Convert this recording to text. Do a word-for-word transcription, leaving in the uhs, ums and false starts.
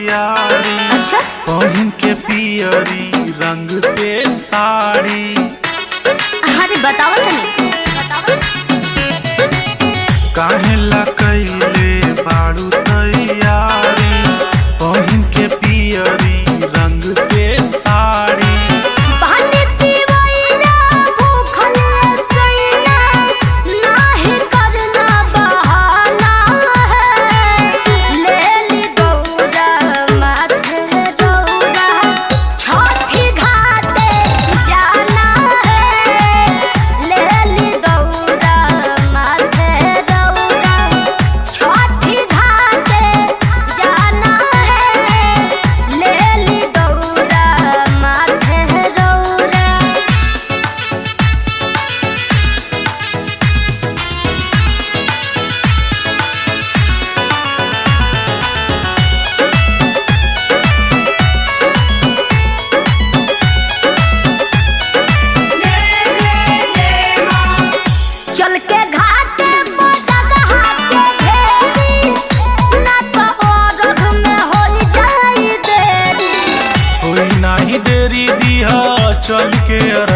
तैयारी। अच्छा? पहन के पियरी रंग पे साड़ी। अरे बताओ तनी काहे ला कइले बाड़ू तैयारी। पहन के पियरी रंग पे साड़ी। चल के घाट पर जगह के घेरी, ना तो औरग में हो जाई देरी। कोई नहीं देरी दिया चल के